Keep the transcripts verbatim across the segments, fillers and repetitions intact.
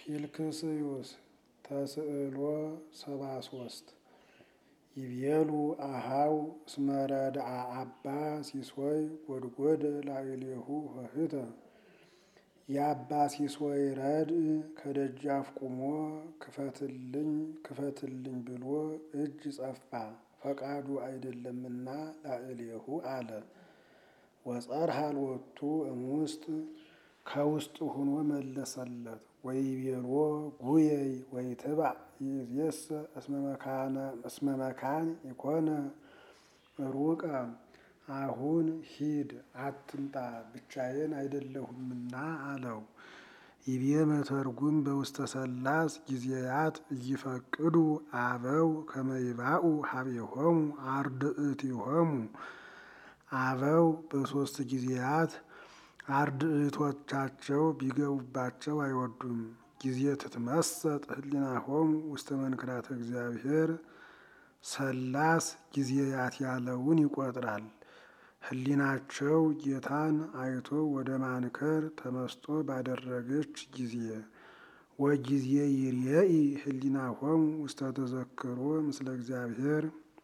ፊልክስዩስ ተስዕሎ ሰባ ሶስት ይቤሉ አሃው እስመ ረድአ አባ ሲሶይ ጎድጎደ ላዕሌሁ ኆኅተ። የአባ ሲሶይ ረድእ ከደጃፍ ቁሞ ክፈትልኝ ክፈትልኝ ብሎ እጅ ጸፋ፣ ፈቃዱ አይደለምና ላዕሌሁ አለ። ወጸርሐ ሎቱ እምውስጥ ከውስጥ ሆኖ መለሰለት። ወይቤሎ ጉየይ ወይትባዕ ይእዜሰ እስመ መካን ኢኮነ ሩቀ። አሁን ሂድ አትምጣ ብቻዬን አይደለሁምና አለው። ይቤ መተርጉም በውስተ ሠላስ ጊዜያት ኢይፈቅዱ አበው ከመ ይባኡ ሀቤሆሙ አርድእቲሆሙ። አበው በሦስት ጊዜያት አርድእቶቻቸው ቢገቡባቸው አይወዱም። ጊዜ ትትመሰጥ ህሊናሆሙ ውስተ መንክራተ እግዚአብሔር። ሠላስ ጊዜያት ያለውን ይቆጥራል። ህሊናቸው ጌታን አይቶ ወደ ማንከር ተመስጦ ባደረገች ጊዜ። ወጊዜ ይርኤኢ ህሊናሆሙ ውስተ ተዘክሮ ምስለ እግዚአብሔር።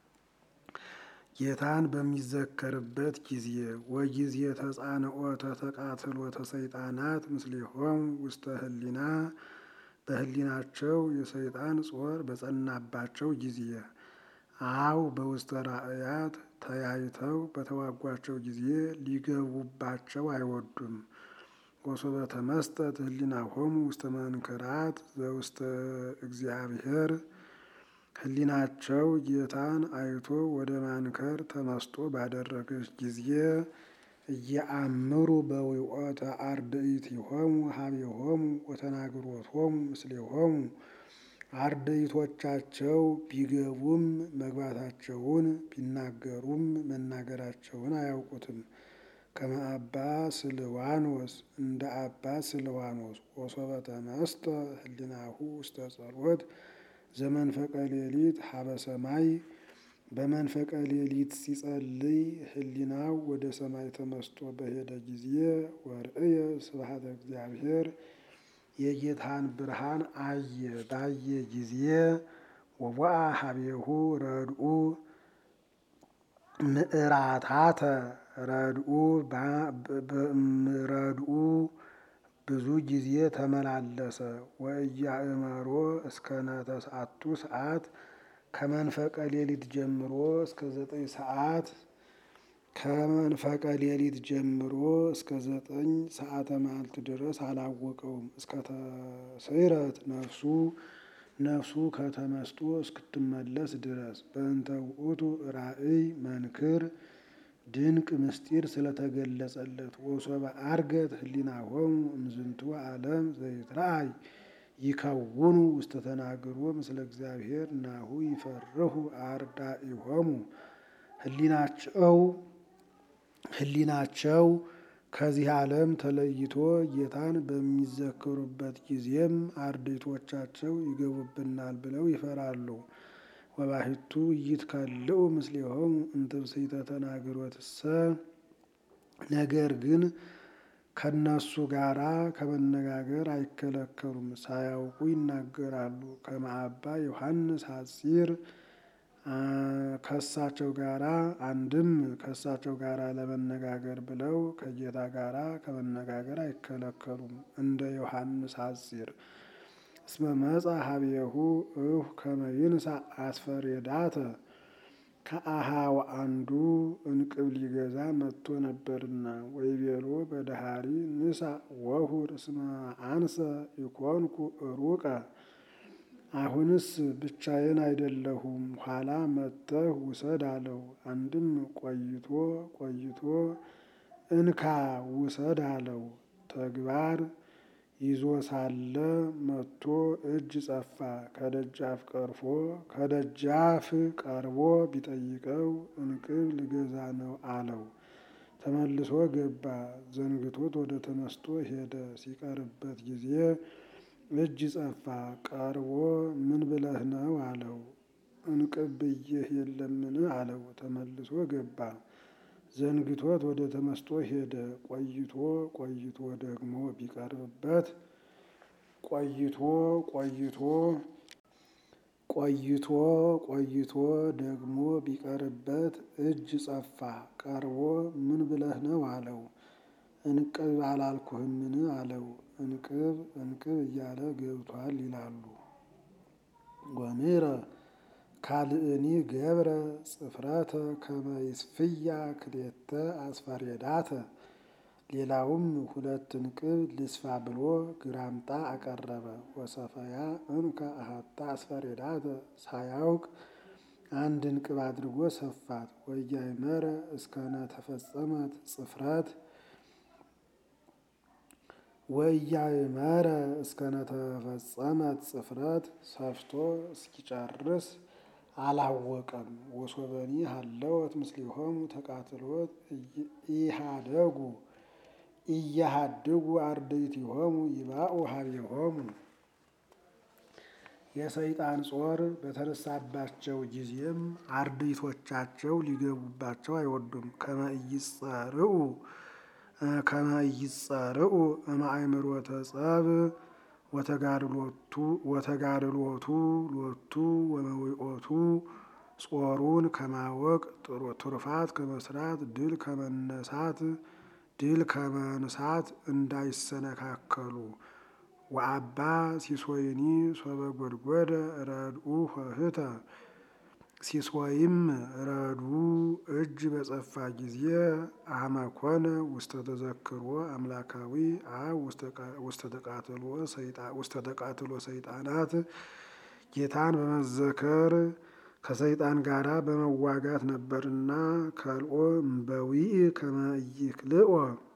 ጌታን በሚዘከርበት ጊዜ። ወጊዜ ተጻንዖተ ተቃትሎተ ሰይጣናት ምስሌሆሙ ውስተ ህሊና። በህሊናቸው የሰይጣን ጾር በጸናባቸው ጊዜ። አው በውስተ ራእያት ተያይተው በተዋጓቸው ጊዜ ሊገቡባቸው አይወዱም። ወሶበ ተመስጠት ህሊናሆሙ ውስተ መንክራት ዘውስተ እግዚአብሔር። ህሊናቸው ጌታን አይቶ ወደ ማንከር ተመስጦ ባደረገች ጊዜ። እየአምሩ በዊኦተ አርድእቲሆሙ ሀቤሆሙ ወተናግሮቶሙ ምስሌሆሙ። አርድእቶቻቸው ቢገቡም መግባታቸውን ቢናገሩም መናገራቸውን አያውቁትም። ከመ አባ ስልዋኖስ እንደ አባ ስልዋኖስ። ወሶበ ተመስጠ ህሊናሁ ውስተ ጸሎት ዘመንፈቀ ሌሊት ሀበ ሰማይ። በመንፈቀ ሌሊት ሲጸልይ ህሊናው ወደ ሰማይ ተመስጦ በሄደ ጊዜ። ወርእየ ስብሐተ እግዚአብሔር የጌታን ብርሃን አየ። ባየ ጊዜ ወቦአ ሀቤሁ ረድኡ ምዕራታተ። ረድኡ ረድኡ ብዙ ጊዜ ተመላለሰ። ወኢያእመሮ እስከ ነተስዓቱ ሰዓት። ከመንፈቀ ሌሊት ጀምሮ እስከ ዘጠኝ ሰዓት ከመንፈቀ ሌሊት ጀምሮ እስከ ዘጠኝ ሰዓተ መዓልት ድረስ አላወቀውም። እስከ ተስዕረት ነፍሱ ነፍሱ ከተመስጦ እስክትመለስ ድረስ። በእንተ ውእቱ ራእይ መንክር ድንቅ ምስጢር ስለተገለጸለት። ወሶበ አርገት ህሊናሆሙ እምዝንቱ ዓለም ዘይትረአይ ይከውኑ ውስተ ተናግሮ ምስለ እግዚአብሔር ናሁ ይፈርሁ አርዳኢሆሙ። ህሊናቸው ህሊናቸው ከዚህ ዓለም ተለይቶ ጌታን በሚዘክሩበት ጊዜም አርድእቶቻቸው ይገቡብናል ብለው ይፈራሉ። ወባሕቱ ይትከልኡ ምስሌሆሙ እምትብስይተ ተናግሮትሰ። ነገር ግን ከነሱ ጋራ ከመነጋገር አይከለከሉም፣ ሳያውቁ ይናገራሉ። ከመ አባ ዮሐንስ ሐጺር ከሳቸው ጋራ አንድም ከሳቸው ጋራ ለመነጋገር ብለው ከጌታ ጋራ ከመነጋገር አይከለከሉም። እንደ ዮሐንስ ሐጺር እስመ መጻ ሀቤሁ እሁ ከመ ይንሣእ አስፈሬዳተ። ከአሃው አንዱ እንቅብ ሊገዛ መጥቶ ነበርና። ወይቤሎ በደሃሪ ንሣእ ወሁር እስመ አንሰ ኢኮንኩ ሩቀ። አሁንስ ብቻዬን አይደለሁም ኋላ መጥተህ ውሰድ አለው። አንድም ቆይቶ ቆይቶ እንካ ውሰድ አለው። ተግባር ይዞ ሳለ መጥቶ እጅ ጸፋ። ከደጃፍ ቀርፎ ከደጃፍ ቀርቦ ቢጠይቀው እንቅብ ልገዛ ነው አለው። ተመልሶ ገባ። ዘንግቶት ወደ ተመስጦ ሄደ። ሲቀርበት ጊዜ እጅ ጸፋ። ቀርቦ ምን ብለህ ነው አለው። እንቅብ ብዬህ የለምን አለው። ተመልሶ ገባ። ዘንግቶት ወደ ተመስጦ ሄደ። ቆይቶ ቆይቶ ደግሞ ቢቀርብበት ቆይቶ ቆይቶ ቆይቶ ቆይቶ ደግሞ ቢቀርበት እጅ ጸፋ። ቀርቦ ምን ብለህ ነው አለው። እንቅብ አላልኩህምን አለው። እንቅብ እንቅብ እያለ ገብቷል ይላሉ። ወምረ ካልእኒ ገብረ ጽፍረተ ከመ ይስፍያ ክልኤተ አስፈሬዳተ። ሌላውም ሁለት እንቅብ ልስፋ ብሎ ግራምጣ አቀረበ። ወሰፈያ እንከ አሐተ አስፈሬዳተ ሳያውቅ አንድ እንቅብ አድርጎ ሰፋት። ወያእመረ እስከነ ተፈጸመት ጽፍረት ወያእመረ እስከነ ተፈጸመት ጽፍረት ሰፍቶ እስኪጨርስ አላወቀም። ወሶበኒ ሀለወት ምስሌሆሙ ተቃትሎት ኢሃደጉ ኢያሃድጉ አርድእቲሆሙ ይባኡ ሀቤሆሙ። የሰይጣን ጾር በተነሳባቸው ጊዜም አርድእቶቻቸው ሊገቡባቸው አይወዱም። ከመ ኢይጸርዑ ከመ ኢይጸርዑ እምአእምሮተ ጸብ ወተጋድሎቱ ወተጋድሎቱ ሎቱ ወመዊኦቱ። ጾሩን ከማወቅ ትሩፋት ከመስራት ድል ከመነሳት ድል ከመንሳት እንዳይሰነካከሉ። ወአባ ሲሶይኒ ሶበ ጎድጎደ ረድኡ ኆኅተ። ሲሶይም ረድኡ እጅ በጸፋ ጊዜ አመኮነ ውስተ ተዘክሮ አምላካዊ አብ ውስተ ተቃትሎ ሰይጣናት። ጌታን በመዘከር ከሰይጣን ጋራ በመዋጋት ነበርና። ከልኦ እምበዊዕ ከመ ኢይክልኦ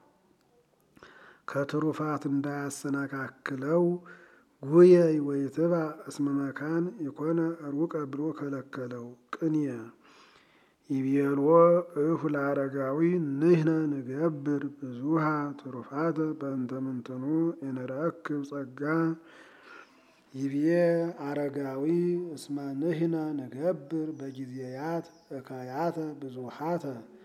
ከትሩፋት እንዳያሰናካክለው። ጉየይ ወይትብዕ እስመ መካን ኢኮነ ሩቀ ብሎ ከለከለው። ቅንየ ይቤሎ እሁ ለአረጋዊ ንሕነ ንገብር ብዙሃ ትሩፋተ በእንተ ምንትኑ እንረክብ ጸጋ። ይቤ አረጋዊ እስመ ንሕነ ንገብር በጊዜያት እካያተ ብዙሃተ።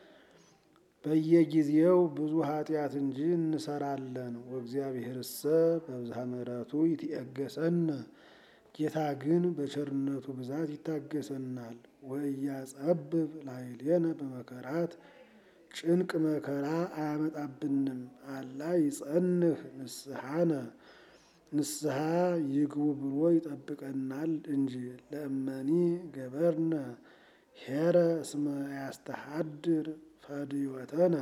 በየጊዜው ብዙ ኃጢአት እንጂ እንሰራለን። ወእግዚአብሔርሰ በብዝኃ ምሕረቱ ይትዔገሰነ። ጌታ ግን በቸርነቱ ብዛት ይታገሰናል። ወኢያጸብብ ላዕሌነ በመከራት ጭንቅ መከራ አያመጣብንም። አላ ይጸንህ ንስሐነ ንስሐ ይግቡ ብሎ ይጠብቀናል እንጂ። ለእመኒ ገበርነ ኄረ እስመ ያስተሃድር ፈድዮተነ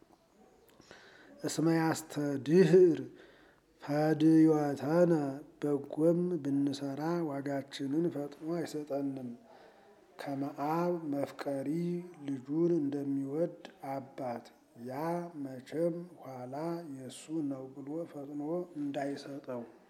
እስመ ያስተድህር ፈድዮተነ። በጎም ብንሰራ ዋጋችንን ፈጥኖ አይሰጠንም። ከመ አብ መፍቀሪ ልጁን እንደሚወድ አባት ያ መቼም ኋላ የእሱ ነው ብሎ ፈጥኖ እንዳይሰጠው